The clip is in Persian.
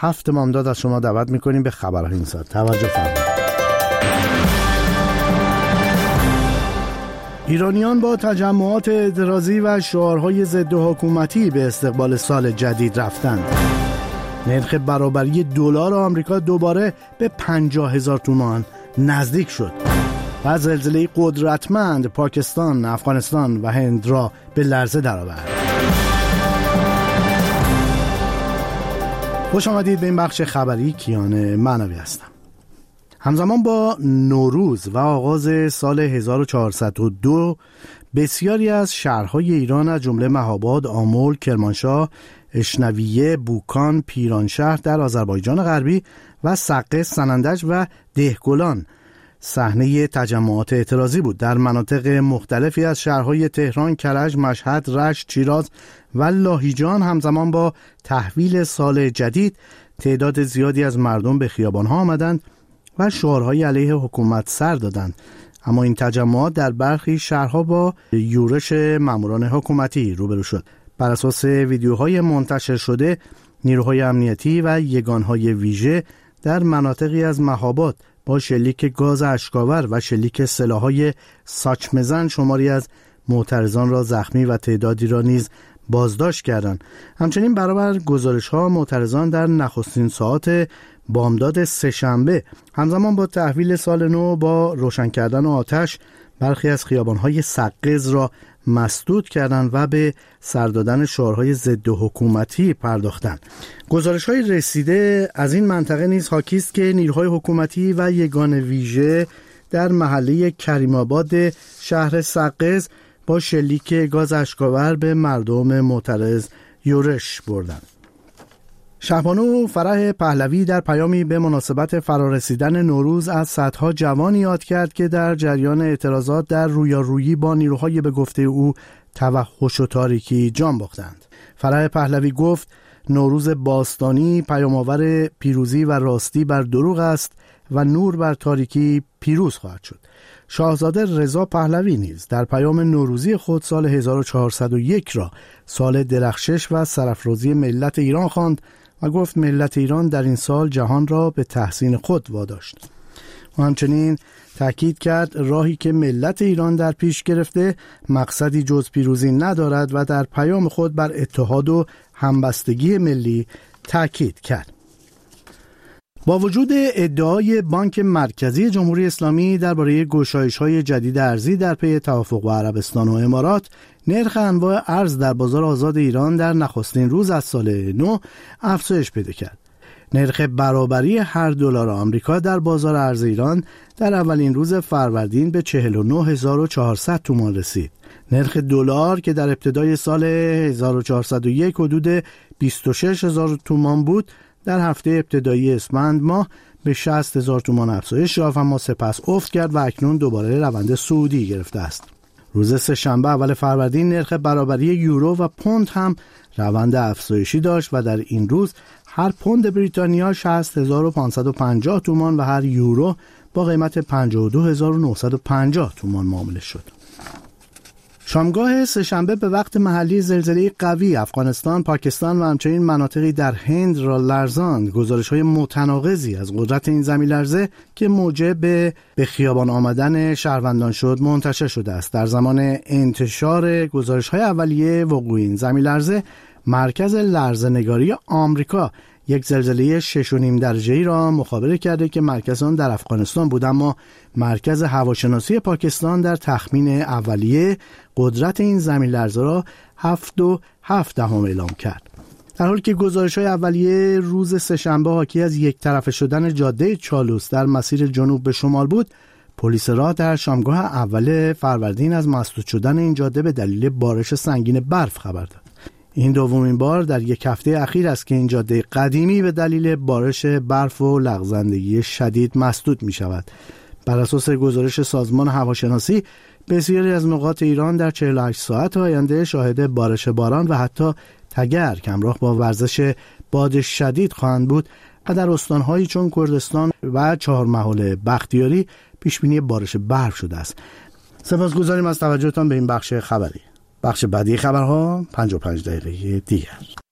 7 مرداد از شما دعوت میکنیم به خبرهای این ساعت. توجه فرمایید. ایرانیان با تجمعات اعتراضی و شعارهای ضد حکومتی به استقبال سال جدید رفتند. نرخ برابری دلار آمریکا دوباره به 50,000 تومان نزدیک شد و زلزله قدرتمند پاکستان، افغانستان و هند را به لرزه درآورد. خوش آمدید به این بخش خبری. کیان معنوی هستم. همزمان با نوروز و آغاز سال 1402 بسیاری از شهرهای ایران از جمله مهاباد، آمل، کرمانشاه، اشنویه، بوکان، پیرانشهر در آذربایجان غربی و سقه، سنندج و دهگلان صحنه تجمعات اعتراضی بود. در مناطق مختلفی از شهرهای تهران، کرج، مشهد، رشت، شیراز و لاهیجان همزمان با تحویل سال جدید تعداد زیادی از مردم به خیابان‌ها آمدند و شعارهای علیه حکومت سر دادند. اما این تجمعات در برخی شهرها با یورش ماموران حکومتی روبرو شد. بر اساس ویدیوهای منتشر شده، نیروهای امنیتی و یگانهای ویژه در مناطقی از مهاباد با شلیک گاز اشک‌آور و شلیک سلاح‌های ساچمه‌زن شماری از معترضان را زخمی و تعدادی را نیز بازداشت کردند. همچنین برابر گزارش‌ها، معترضان در نخستین ساعات بامداد سه‌شنبه همزمان با تحویل سال نو با روشن کردن آتش برخی از خیابان‌های سقز را مسدود کردند و به سر دادن شعارهای ضد حکومتی پرداختند. گزارش‌های رسیده از این منطقه نیز حاکی است که نیروهای حکومتی و یگان ویژه در محله کریم آباد شهر سقز با شلیک گاز اشک‌آور به مردم معترض یورش بردند. شهبانو فرح پهلوی در پیامی به مناسبت فرارسیدن نوروز از صدها جوان یاد کرد که در جریان اعتراضات در رویارویی با نیروهای به گفته او توحش و تاریکی جان باختند. فرح پهلوی گفت نوروز باستانی پیام‌آور پیروزی و راستی بر دروغ است و نور بر تاریکی پیروز خواهد شد. شاهزاده رضا پهلوی نیز در پیام نوروزی خود سال 1401 را سال درخشش و سرافرازی ملت ایران خواند و گفت ملت ایران در این سال جهان را به تحسین خود واداشت. و همچنین تأکید کرد راهی که ملت ایران در پیش گرفته مقصدی جز پیروزی ندارد و در پیام خود بر اتحاد و همبستگی ملی تأکید کرد. با وجود ادعای بانک مرکزی جمهوری اسلامی درباره گشایش‌های جدید ارزی در پی توافق با عربستان و امارات، نرخ انواع ارز در بازار آزاد ایران در نخستین روز از سال نو افزایش پیدا کرد. نرخ برابری هر دلار آمریکا در بازار ارز ایران در اولین روز فروردین به 49,400 تومان رسید. نرخ دلار که در ابتدای سال 1401 حدود 26,000 تومان بود، در هفته ابتدایی اسفند ماه به 60,000 تومان افزایش یافت اما سپس افت کرد و اکنون دوباره روند صعودی گرفته است. روز سه‌شنبه اول فروردین نرخ برابری یورو و پوند هم روند افزایشی داشت و در این روز هر پوند بریتانیا 60,550 تومان و هر یورو با قیمت 52,950 تومان معامله شد. شامگاه سه‌شنبه به وقت محلی زلزله قوی افغانستان، پاکستان و همچنین مناطقی در هند را لرزاند. گزارش‌های متناقضی از قدرت این زمین لرزه که موجب به خیابان آمدن شهروندان شد منتشر شده است. در زمان انتشار گزارش‌های اولیه وقوع این زمین لرزه، مرکز لرزه‌نگاری آمریکا یک زلزله 6.5 درجه‌ای را مخابره کرده که مرکز آن در افغانستان بود، اما مرکز هواشناسی پاکستان در تخمین اولیه قدرت این زمین لرزه را 7.7 اعلام کرد. در حالی که گزارش‌های اولیه روز سه‌شنبه حاکی از یک طرفه شدن جاده چالوس در مسیر جنوب به شمال بود، پلیس راه در شامگاه اول فروردین از مسدود شدن این جاده به دلیل بارش سنگین برف خبر داد. این دومین بار در یک هفته اخیر است که این جاده قدیمی به دلیل بارش برف و لغزندگی شدید مسدود می شود. بر اساس گزارش سازمان هواشناسی، بسیاری از نقاط ایران در 48 ساعت آینده شاهد بارش باران و حتی تگرگ همراه با ورزش باد شدید خواهند بود و در استان‌هایی چون کردستان و چهارمحال بختیاری پیشبینی بارش برف شده است. سپاسگزاریم از توجهتان به این بخش خبری. بخش بعدی خبرها 55 دقیقه دیگر.